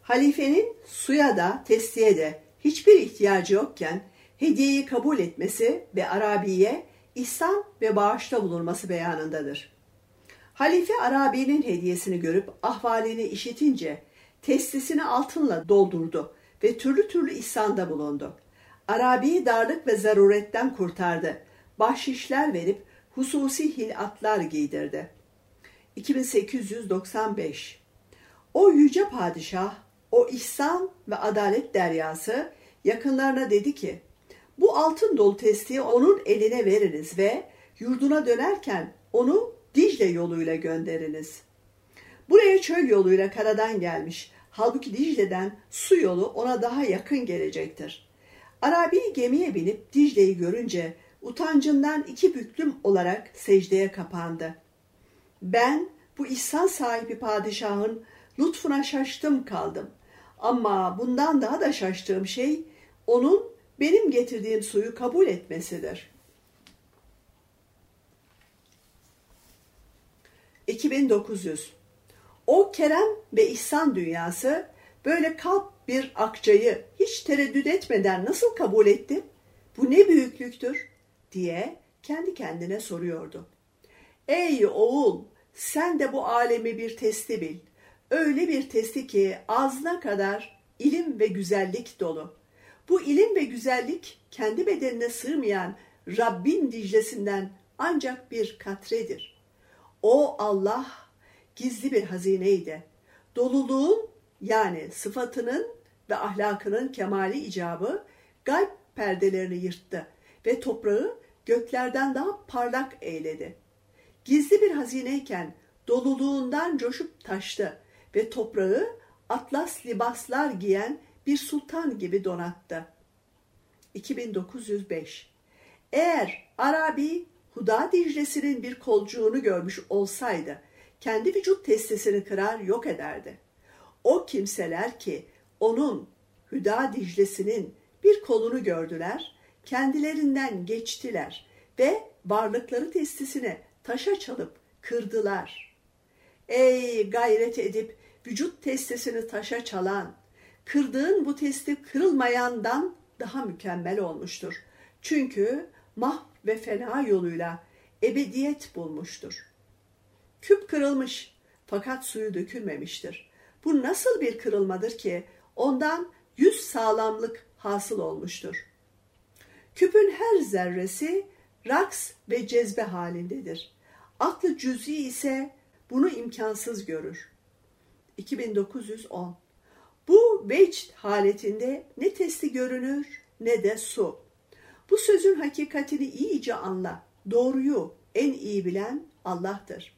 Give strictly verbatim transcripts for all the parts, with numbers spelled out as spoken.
Halifenin suya da testiye de hiçbir ihtiyacı yokken hediyeyi kabul etmesi ve Arabi'ye ihsan ve bağışta bulunması beyanındadır. Halife Arabi'nin hediyesini görüp ahvalini işitince testisini altınla doldurdu ve türlü türlü ihsanda bulundu. Arabi'yi darlık ve zaruretten kurtardı. Bahşişler verip hususi hilatlar giydirdi. iki bin sekiz yüz doksan beş. O yüce padişah, o ihsan ve adalet deryası yakınlarına dedi ki, bu altın dolu testiyi onun eline veriniz ve yurduna dönerken onu Dicle yoluyla gönderiniz. Buraya çöl yoluyla karadan gelmiş, halbuki Dicle'den su yolu ona daha yakın gelecektir. Arabi gemiye binip Dicle'yi görünce utancından iki büklüm olarak secdeye kapandı. Ben bu ihsan sahibi padişahın lütfuna şaştım kaldım. Ama bundan daha da şaştığım şey onun benim getirdiğim suyu kabul etmesidir. iki bin dokuz yüz. O kerem ve ihsan dünyası böyle kalp bir akçayı hiç tereddüt etmeden nasıl kabul etti? Bu ne büyüklüktür diye kendi kendine soruyordu. Ey oğul, sen de bu alemi bir testi bil. Öyle bir testi ki ağzına kadar ilim ve güzellik dolu. Bu ilim ve güzellik kendi bedenine sığmayan Rabbin Dicle'sinden ancak bir katredir. O Allah gizli bir hazineydi. Doluluğun yani sıfatının ve ahlakının kemali icabı gayb perdelerini yırttı ve toprağı göklerden daha parlak eyledi. Gizli bir hazineyken doluluğundan coşup taştı ve toprağı atlas libaslar giyen bir sultan gibi donattı. iki bin dokuz yüz beş. Eğer Arabi Huda Dicle'sinin bir kolcuğunu görmüş olsaydı, kendi vücut testisini kırar yok ederdi. O kimseler ki onun Huda Dicle'sinin bir kolunu gördüler, kendilerinden geçtiler ve varlıkları testisini taşa çalıp kırdılar. Ey gayret edip vücut testisini taşa çalan, kırdığın bu testi kırılmayandan daha mükemmel olmuştur. Çünkü mahv ve fena yoluyla ebediyet bulmuştur. Küp kırılmış fakat suyu dökülmemiştir. Bu nasıl bir kırılmadır ki ondan yüz sağlamlık hasıl olmuştur. Küpün her zerresi raks ve cezbe halindedir. Aklı cüz'i ise bunu imkansız görür. iki bin dokuz yüz on. Bu vecd haletinde ne testi görünür ne de su. Bu sözün hakikatini iyice anla. Doğruyu en iyi bilen Allah'tır.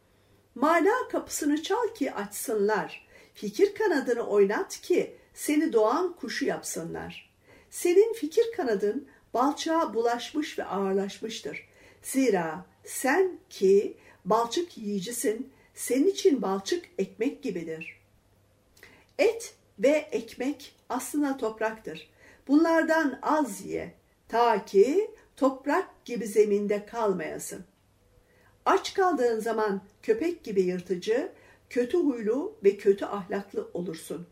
Mana kapısını çal ki açsınlar. Fikir kanadını oynat ki seni doğan kuşu yapsınlar. Senin fikir kanadın balçağa bulaşmış ve ağırlaşmıştır. Zira sen ki balçık yiyicisin, senin için balçık ekmek gibidir. Et ve ekmek aslında topraktır. Bunlardan az ye, ta ki toprak gibi zeminde kalmayasın. Aç kaldığın zaman köpek gibi yırtıcı, kötü huylu ve kötü ahlaklı olursun.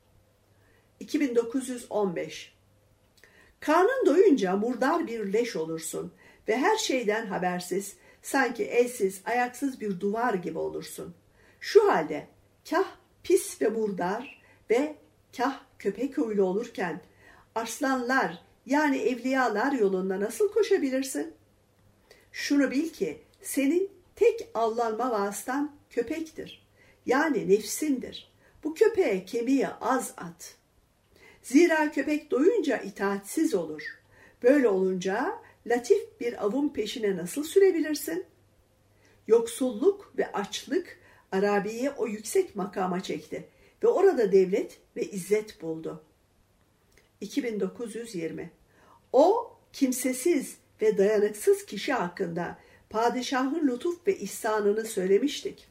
iki bin dokuz yüz on beş. Karnın doyunca murdar bir leş olursun ve her şeyden habersiz, sanki elsiz, ayaksız bir duvar gibi olursun. Şu halde kah pis ve murdar ve kah köpek huylu olurken arslanlar yani evliyalar yolunda nasıl koşabilirsin? Şunu bil ki senin tek avlanma vasıtan köpektir. Yani nefsindir. Bu köpeğe kemiği az at. Zira köpek doyunca itaatsiz olur. Böyle olunca latif bir avın peşine nasıl sürebilirsin? Yoksulluk ve açlık Arabi'yi o yüksek makama çekti ve orada devlet ve izzet buldu. iki bin dokuz yüz yirmi. O kimsesiz ve dayanıksız kişi hakkında padişahın lütuf ve ihsanını söylemiştik.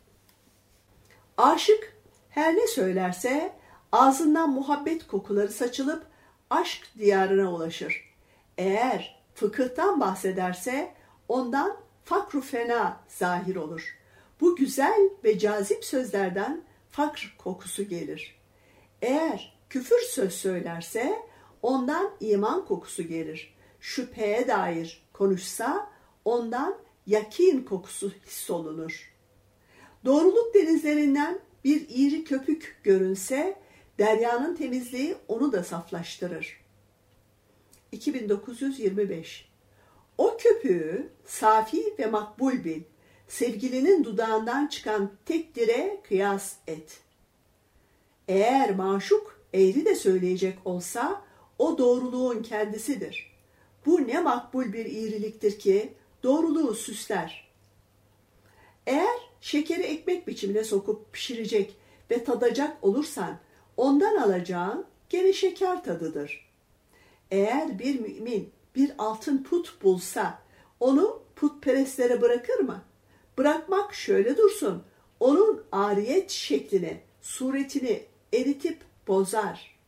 Aşık her ne söylerse ağzından muhabbet kokuları saçılıp aşk diyarına ulaşır. Eğer fıkıhtan bahsederse ondan fakr-ı fena zahir olur. Bu güzel ve cazip sözlerden fakr kokusu gelir. Eğer küfür söz söylerse ondan iman kokusu gelir. Şüpheye dair konuşsa ondan yakin kokusu hissolunur. Doğruluk denizlerinden bir iri köpük görünse deryanın temizliği onu da saflaştırır. iki bin dokuz yüz yirmi beş. O köpüğü safi ve makbul bil. Sevgilinin dudağından çıkan tek dire kıyas et. Eğer maşuk eğri de söyleyecek olsa o doğruluğun kendisidir. Bu ne makbul bir iğriliktir ki doğruluğu süsler. Eğer şekeri ekmek biçimine sokup pişirecek ve tadacak olursan ondan alacağın gene şeker tadıdır. Eğer bir mümin bir altın put bulsa onu putperestlere bırakır mı? Bırakmak şöyle dursun, onun ariyet şeklini, suretini eritip bozar.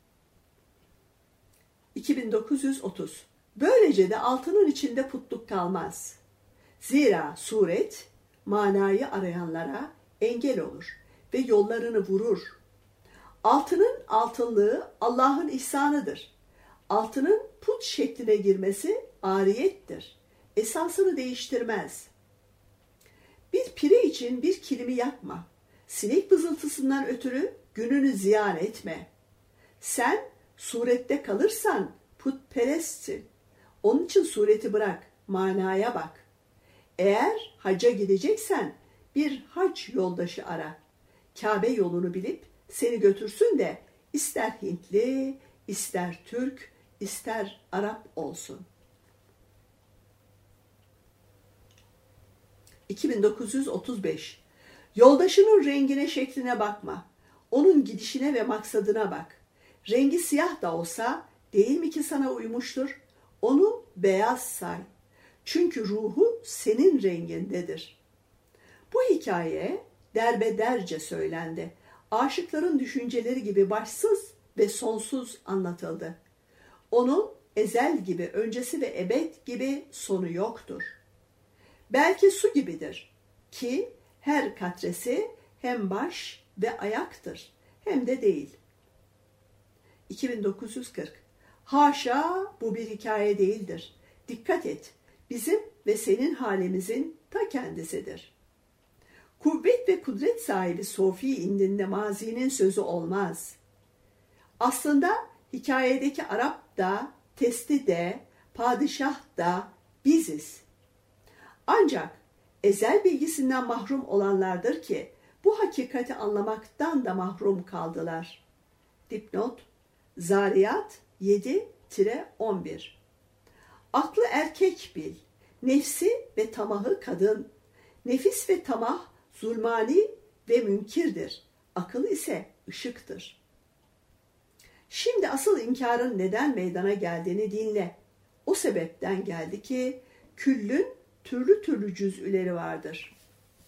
iki bin dokuz yüz otuz. Böylece de altının içinde putluk kalmaz. Zira suret, manayı arayanlara engel olur ve yollarını vurur. Altının altınlığı Allah'ın ihsanıdır. Altının put şekline girmesi ariyettir. Esasını değiştirmez. Bir pire için bir kilimi yakma. Sinek vızıltısından ötürü gününü ziyan etme. Sen surette kalırsan putperestsin. Onun için sureti bırak, manaya bak. Eğer hacca gideceksen bir hac yoldaşı ara. Kabe yolunu bilip seni götürsün de ister Hintli, ister Türk, ister Arap olsun. iki bin dokuz yüz otuz beş. Yoldaşının rengine, şekline bakma. Onun gidişine ve maksadına bak. Rengi siyah da olsa değil mi ki sana uymuştur? Onu beyaz say. Çünkü ruhu senin rengindedir. Bu hikaye derbederce söylendi. Aşıkların düşünceleri gibi başsız ve sonsuz anlatıldı. Onun ezel gibi, öncesi ve ebed gibi sonu yoktur. Belki su gibidir ki her katresi hem baş ve ayaktır hem de değil. iki bin dokuz yüz kırk. Haşa, bu bir hikaye değildir. Dikkat et, bizim ve senin halimizin ta kendisidir. Kuvvet ve kudret sahibi Sofi indinde mazinin sözü olmaz. Aslında hikayedeki Arap da, testi de, padişah da biziz. Ancak ezel bilgisinden mahrum olanlardır ki bu hakikati anlamaktan da mahrum kaldılar. Dipnot Zariyat yedi on bir. Aklı erkek bil, nefsi ve tamahı kadın. Nefis ve tamah zulmani ve münkirdir. Akıl ise ışıktır. Şimdi asıl inkarın neden meydana geldiğini dinle. O sebepten geldi ki küllün türlü türlü cüz'üleri vardır.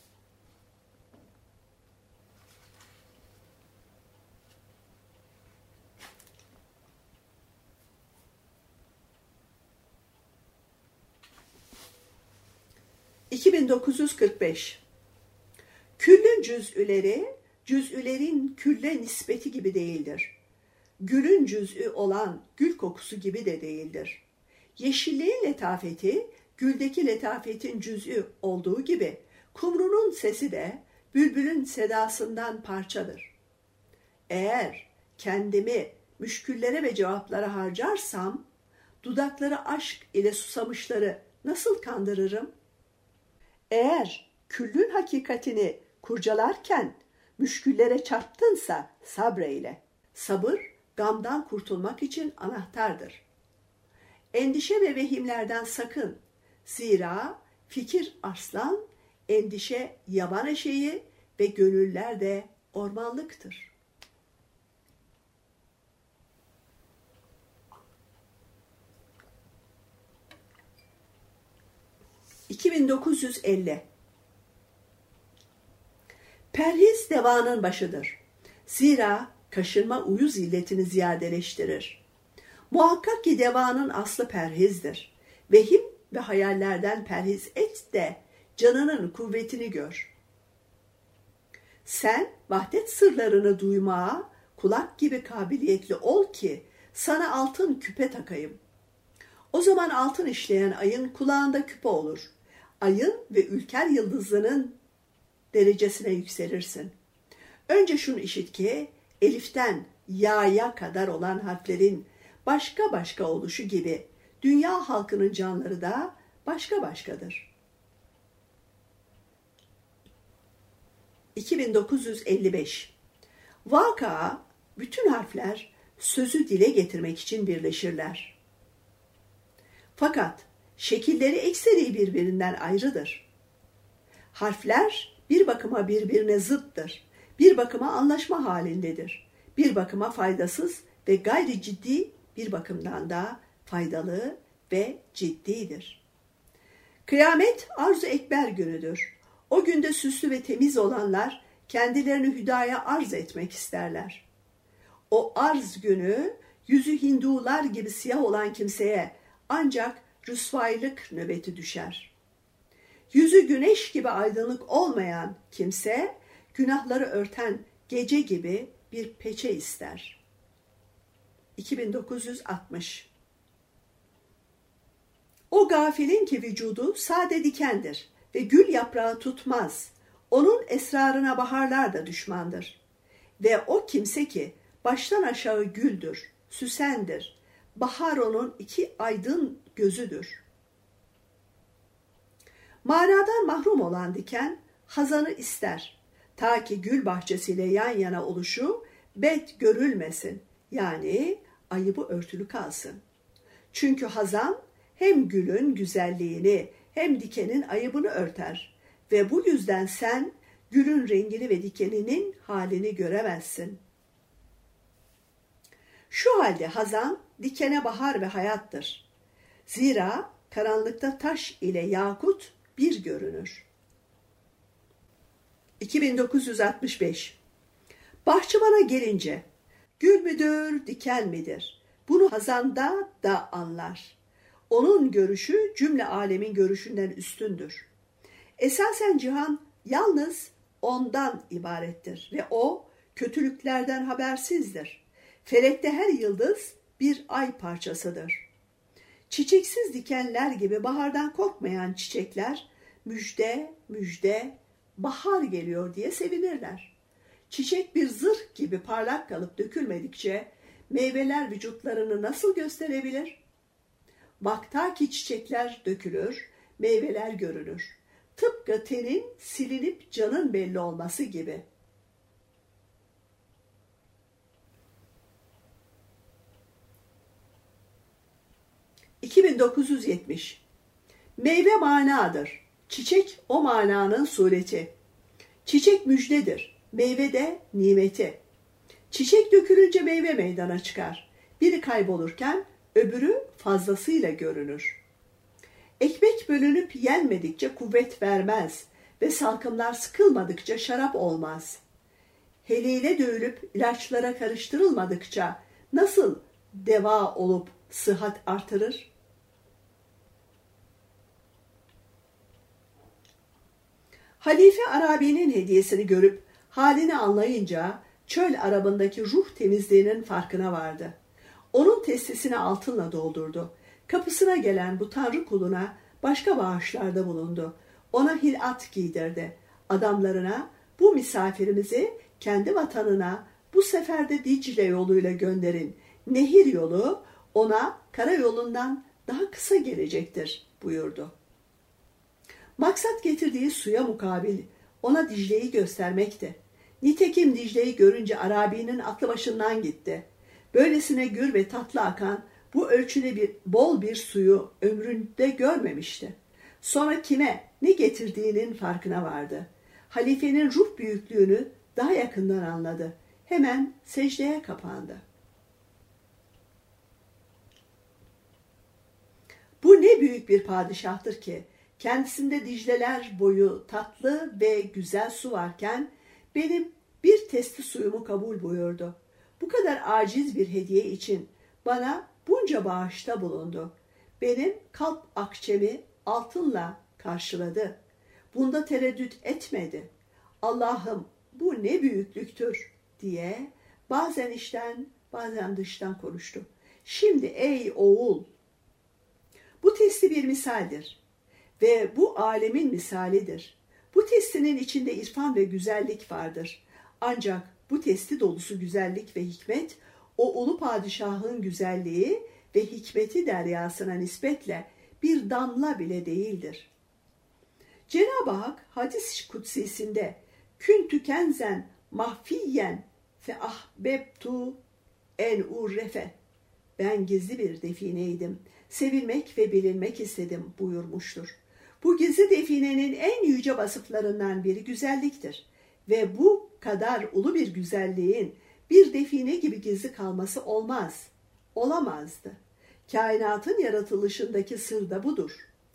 iki bin dokuz yüz kırk beş. Küllün cüz'üleri, cüz'ülerin külle nispeti gibi değildir. Gülün cüz'ü olan gül kokusu gibi de değildir. Yeşilliğin letafeti, güldeki letafetin cüz'ü olduğu gibi, kumrunun sesi de bülbülün sedasından parçadır. Eğer kendimi müşküllere ve cevaplara harcarsam, dudakları aşk ile susamışları nasıl kandırırım? Eğer küllün hakikatini kurcalarken müşküllere çarptınsa sabreyle. Sabır, gamdan kurtulmak için anahtardır. Endişe ve vehimlerden sakın. Zira fikir arslan, endişe yaban eşeği ve gönüller de ormanlıktır. iki bin dokuz yüz elli. Perhiz devanın başıdır. Zira kaşınma uyuz illetini ziyadeleştirir. Muhakkak ki devanın aslı perhizdir. Vehim ve hayallerden perhiz et de canının kuvvetini gör. Sen vahdet sırlarını duymaya, kulak gibi kabiliyetli ol ki sana altın küpe takayım. O zaman altın işleyen ayın kulağında küpe olur. Ayın ve ülker yıldızının derecesine yükselirsin. Önce şunu işit ki eliften ya'ya kadar olan harflerin başka başka oluşu gibi dünya halkının canları da başka başkadır. iki bin dokuz yüz elli beş. Vaka, bütün harfler sözü dile getirmek için birleşirler. Fakat şekilleri ekseri birbirinden ayrıdır. Harfler bir bakıma birbirine zıttır, bir bakıma anlaşma halindedir, bir bakıma faydasız ve gayri ciddi, bir bakımdan da faydalı ve ciddidir. Kıyamet arz-ı ekber günüdür. O günde süslü ve temiz olanlar kendilerini hüdaya arz etmek isterler. O arz günü yüzü Hindular gibi siyah olan kimseye ancak rüsvaylık nöbeti düşer. Yüzü güneş gibi aydınlık olmayan kimse günahları örten gece gibi bir peçe ister. iki bin dokuz yüz altmış. O gafilin ki vücudu sade dikendir ve gül yaprağı tutmaz. Onun esrarına baharlar da düşmandır. Ve o kimse ki baştan aşağı güldür, süsendir. Bahar onun iki aydın gözüdür. Manadan mahrum olan diken hazanı ister. Ta ki gül bahçesiyle yan yana oluşu bet görülmesin. Yani ayıbı örtülü kalsın. Çünkü hazan hem gülün güzelliğini hem dikenin ayıbını örter. Ve bu yüzden sen gülün rengini ve dikeninin halini göremezsin. Şu halde hazan dikene bahar ve hayattır. Zira karanlıkta taş ile yakut bir görünür. iki bin dokuz yüz altmış beş. Bahçıvana gelince gül müdür, diken midir? Bunu hazanda da anlar. Onun görüşü cümle alemin görüşünden üstündür. Esasen cihan yalnız ondan ibarettir ve o kötülüklerden habersizdir. Felekte her yıldız bir ay parçasıdır. Çiçeksiz dikenler gibi bahardan korkmayan çiçekler müjde müjde bahar geliyor diye sevinirler. Çiçek bir zırh gibi parlak kalıp dökülmedikçe meyveler vücutlarını nasıl gösterebilir? Vakta ki çiçekler dökülür, meyveler görünür. Tıpkı tenin silinip canın belli olması gibi. iki bin dokuz yüz yetmiş. Meyve manadır. Çiçek o mananın sureti. Çiçek müjdedir. Meyve de nimeti. Çiçek dökülünce meyve meydana çıkar. Biri kaybolurken öbürü fazlasıyla görünür. Ekmek bölünüp yenmedikçe kuvvet vermez ve salkımlar sıkılmadıkça şarap olmaz. Helile dövülüp ilaçlara karıştırılmadıkça nasıl deva olup sıhhat artırır? Halife Arabi'nin hediyesini görüp halini anlayınca çöl arabındaki ruh temizliğinin farkına vardı. Onun testisini altınla doldurdu. Kapısına gelen bu tanrı kuluna başka bağışlarda bulundu. Ona hilat giydirdi. Adamlarına bu misafirimizi kendi vatanına bu sefer de Dicle yoluyla gönderin. Nehir yolu ona karayolundan daha kısa gelecektir buyurdu. Maksat getirdiği suya mukabil ona Dicle'yi göstermekti. Nitekim Dicle'yi görünce Arabi'nin aklı başından gitti. Böylesine gür ve tatlı akan bu ölçüde bir bol bir suyu ömründe görmemişti. Sonra kime ne getirdiğinin farkına vardı. Halifenin ruh büyüklüğünü daha yakından anladı. Hemen secdeye kapandı. Bu ne büyük bir padişahtır ki kendisinde Dicleler boyu tatlı ve güzel su varken benim bir testi suyumu kabul buyurdu. Bu kadar aciz bir hediye için bana bunca bağışta bulundu. Benim kalp akçemi altınla karşıladı. Bunda tereddüt etmedi. Allah'ım bu ne büyüklüktür diye Bazen içten, bazen dıştan konuştu. Şimdi ey oğul, bu testi bir misaldir ve bu alemin misalidir. Bu testinin içinde irfan ve güzellik vardır. Ancak bu testi dolusu güzellik ve hikmet, o ulu padişahın güzelliği ve hikmeti deryasına nispetle bir damla bile değildir. Cenab-ı Hak hadis-i kutsisinde kün tükenzen mahfiyen fe ahbebtu en urrefe, ben gizli bir defineydim, sevilmek ve bilinmek istedim buyurmuştur. Bu gizli definenin en yüce vasıflarından biri güzelliktir ve bu kadar ulu bir güzelliğin bir define gibi gizli kalması olmaz, olamazdı. Kainatın yaratılışındaki sır da budur.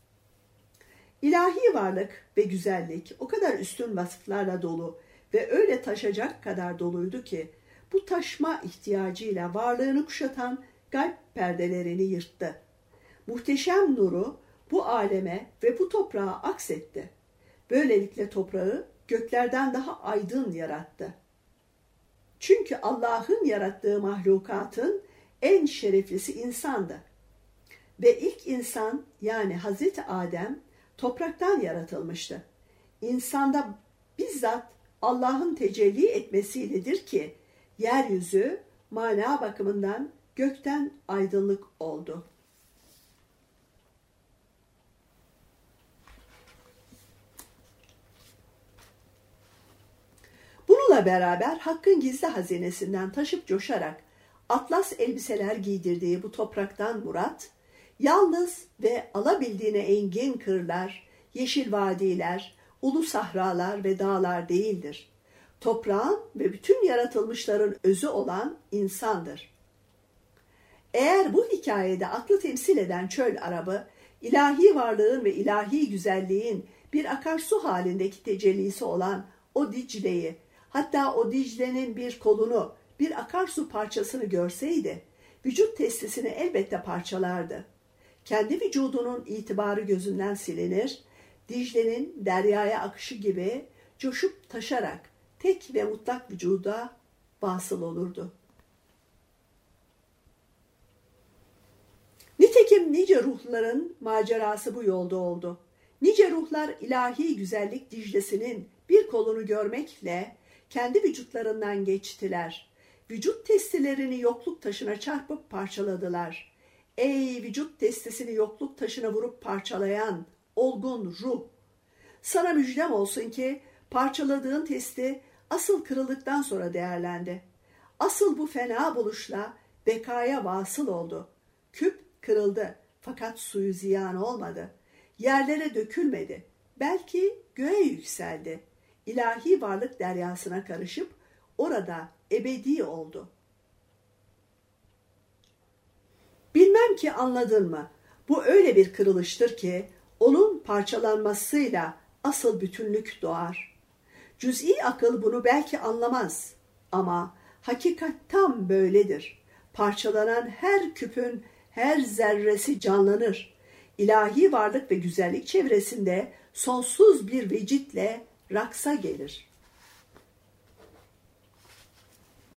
İlahi varlık ve güzellik o kadar üstün vasıflarla dolu ve öyle taşacak kadar doluydu ki bu taşma ihtiyacıyla varlığını kuşatan kalp perdelerini yırttı. Muhteşem nuru bu aleme ve bu toprağa aksetti. Böylelikle toprağı göklerden daha aydın yarattı. Çünkü Allah'ın yarattığı mahlukatın en şereflisi insandı. Ve ilk insan yani Hazreti Adem topraktan yaratılmıştı. İnsanda bizzat Allah'ın tecelli etmesiyledir ki yeryüzü mana bakımından gökten aydınlık oldu. Bununla beraber Hakk'ın gizli hazinesinden taşıp coşarak atlas elbiseler giydirdiği bu topraktan murat, yalnız ve alabildiğine engin kırlar, yeşil vadiler, ulu sahralar ve dağlar değildir. Toprağın ve bütün yaratılmışların özü olan insandır. Eğer bu hikayede aklı temsil eden çöl arabı, ilahi varlığın ve ilahi güzelliğin bir akarsu halindeki tecellisi olan o Dicle'yi, hatta o Dicle'nin bir kolunu, bir akarsu parçasını görseydi, vücut testisini elbette parçalardı. Kendi vücudunun itibarı gözünden silinir, Dicle'nin deryaya akışı gibi coşup taşarak tek ve mutlak vücuda vasıl olurdu. Nitekim nice ruhların macerası bu yolda oldu. Nice ruhlar ilahi güzellik Dicle'sinin bir kolunu görmekle kendi vücutlarından geçtiler. Vücut testilerini yokluk taşına çarpıp parçaladılar. Ey vücut testisini yokluk taşına vurup parçalayan olgun ruh! Sana müjdem olsun ki parçaladığın testi asıl kırıldıktan sonra değerlendi. Asıl bu fena buluşla bekaya vasıl oldu. Küp kırıldı fakat suyu ziyan olmadı. Yerlere dökülmedi. Belki göğe yükseldi. İlahi varlık deryasına karışıp orada ebedi oldu. Bilmem ki anladın mı? Bu öyle bir kırılıştır ki onun parçalanmasıyla asıl bütünlük doğar. Cüz'i akıl bunu belki anlamaz ama hakikat tam böyledir. Parçalanan her küpün her zerresi canlanır. İlahi varlık ve güzellik çevresinde sonsuz bir vecitle raksa gelir.